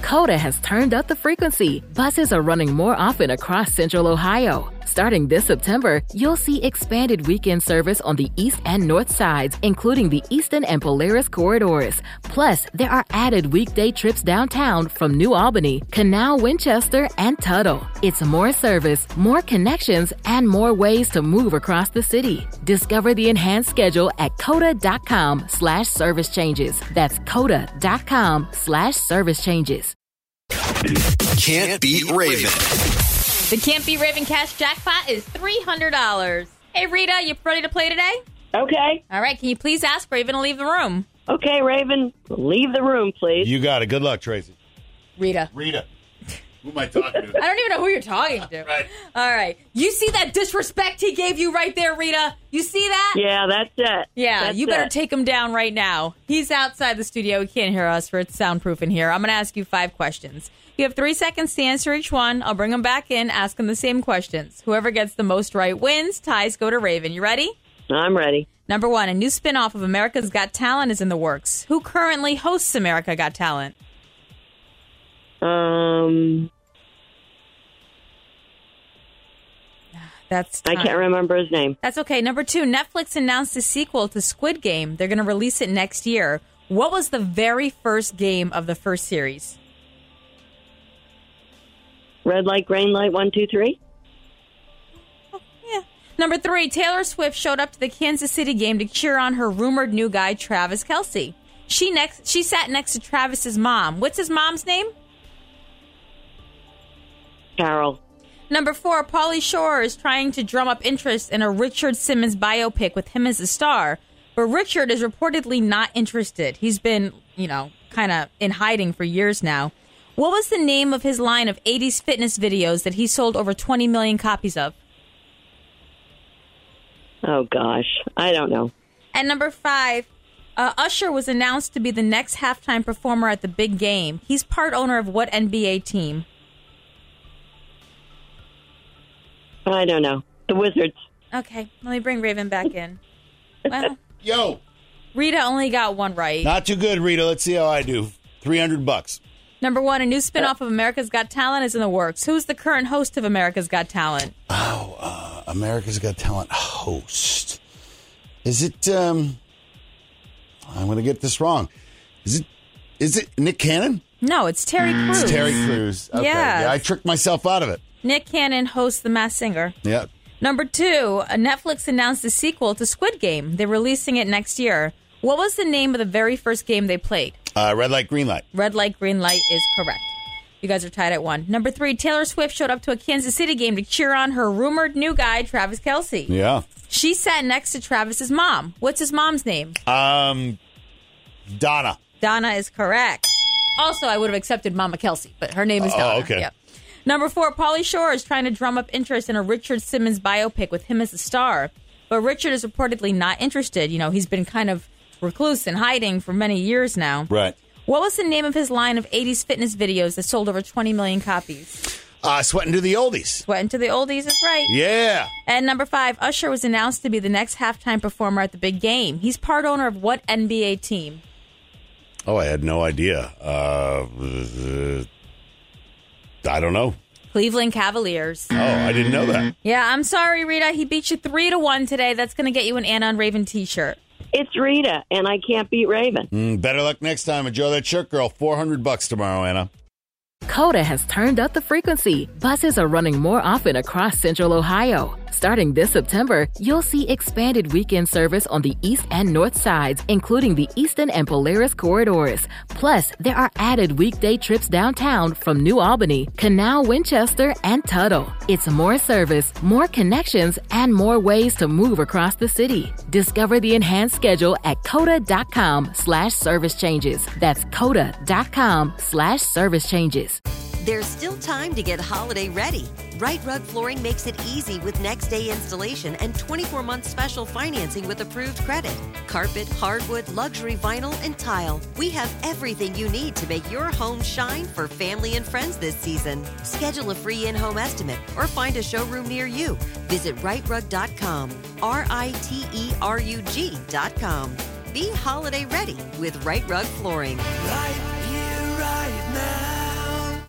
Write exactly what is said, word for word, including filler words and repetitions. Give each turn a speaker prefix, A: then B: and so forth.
A: Coda has turned up the frequency. Buses are running more often across Central Ohio. Starting this September, you'll see expanded weekend service on the east and north sides, including the Eastern and Polaris corridors. Plus, there are added weekday trips downtown from New Albany, Canal, Winchester, and Tuttle. It's more service, more connections, and more ways to move across the city. Discover the enhanced schedule at coda.com slash service changes. That's coda.com slash service changes.
B: Can't beat Raven.
C: The Can't Beat Raven cash jackpot is three hundred dollars. Hey, Rita, you ready to play today?
D: Okay.
C: All right, can you please ask Raven to leave the room?
D: Okay, Raven, leave the room, please.
E: You got it. Good luck, Tracy.
C: Rita.
E: Rita. Who am I talking to?
C: I don't even know who you're talking to.
E: Right.
C: All right. You see that disrespect he gave you right there, Rita? You see that?
D: Yeah, that's it.
C: Yeah,
D: that's
C: you better
D: it.
C: take him down right now. He's outside the studio. He can't hear us, for it's soundproof in here. I'm going to ask you five questions. You have three seconds to answer each one. I'll bring him back in, ask him the same questions. Whoever gets the most right wins. Ties go to Raven. You ready?
D: I'm ready.
C: Number one, a new spinoff of America's Got Talent is in the works. Who currently hosts America Got Talent?
D: Um,
C: That's
D: I
C: time.
D: can't remember his name.
C: That's okay. Number two, Netflix announced a sequel to Squid Game. They're going to release it next year. What was the very first game of the first series?
D: Red light, green light, one, two, three.
C: Yeah. Number three, Taylor Swift showed up to the Kansas City game to cheer on her rumored new guy, Travis Kelce. She next. She sat next to Travis's mom. What's his mom's name?
D: Carol.
C: Number four, Pauly Shore is trying to drum up interest in a Richard Simmons biopic with him as a star. But Richard is reportedly not interested. He's been, you know, kind of in hiding for years now. What was the name of his line of eighties fitness videos that he sold over twenty million copies of?
D: Oh, gosh. I don't know.
C: And number five, uh, Usher was announced to be the next halftime performer at the big game. He's part owner of what N B A team?
D: I don't know. The Wizards.
C: Okay, let me bring Raven back in. Well,
E: Yo.
C: Rita only got one right.
E: Not too good, Rita. Let's see how I do. three hundred bucks.
C: Number one, a new spinoff of America's Got Talent is in the works. Who's the current host of America's Got Talent?
E: Oh, uh, America's Got Talent host. Is it, um, I'm going to get this wrong. Is it, is it Nick Cannon?
C: No, it's Terry Crews.
E: It's Terry Crews. Okay.
C: Yes.
E: Yeah, I tricked myself out of it.
C: Nick Cannon hosts The Masked Singer.
E: Yeah.
C: Number two, uh, Netflix announced a sequel to Squid Game. They're releasing it next year. What was the name of the very first game they played?
E: Uh, red light, green light.
C: Red light, green light is correct. You guys are tied at one. Number three, Taylor Swift showed up to a Kansas City game to cheer on her rumored new guy, Travis Kelce.
E: Yeah.
C: She sat next to Travis's mom. What's his mom's name?
E: Um, Donna.
C: Donna is correct. Also, I would have accepted Mama Kelce, but her name is
E: Oh,
C: Donna.
E: okay.
C: Yep. Number four, Pauly Shore is trying to drum up interest in a Richard Simmons biopic with him as the star. But Richard is reportedly not interested. You know, he's been kind of recluse and hiding for many years now.
E: Right.
C: What was the name of his line of eighties fitness videos that sold over twenty million copies?
E: Uh, sweating to the oldies.
C: Went into the oldies is right.
E: Yeah.
C: And number five, Usher was announced to be the next halftime performer at the big game. He's part owner of what N B A team?
E: Oh, I had no idea. Uh, uh, I don't know.
C: Cleveland Cavaliers.
E: Oh, I didn't know that.
C: Yeah, I'm sorry, Rita. He beat you three to one today. That's going to get you an Anna and Raven T-shirt.
D: It's Rita, and I can't beat Raven.
E: Mm, better luck next time. Enjoy that shirt, girl. four hundred bucks tomorrow, Anna.
A: Coda has turned up the frequency. Buses are running more often across Central Ohio. Starting this September, you'll see expanded weekend service on the east and north sides, including the Eastern and Polaris corridors. Plus, there are added weekday trips downtown from New Albany, Canal, Winchester, and Tuttle. It's more service, more connections, and more ways to move across the city. Discover the enhanced schedule at coda.com slash service changes. That's coda.com slash service changes.
F: There's still time to get holiday ready. Right Rug Flooring makes it easy with next day installation and twenty-four month special financing with approved credit. Carpet, hardwood, luxury vinyl, and tile. We have everything you need to make your home shine for family and friends this season. Schedule a free in-home estimate or find a showroom near you. Visit right rug dot com. R I T E R U G dot com. Be holiday ready with Right Rug Flooring.
G: Right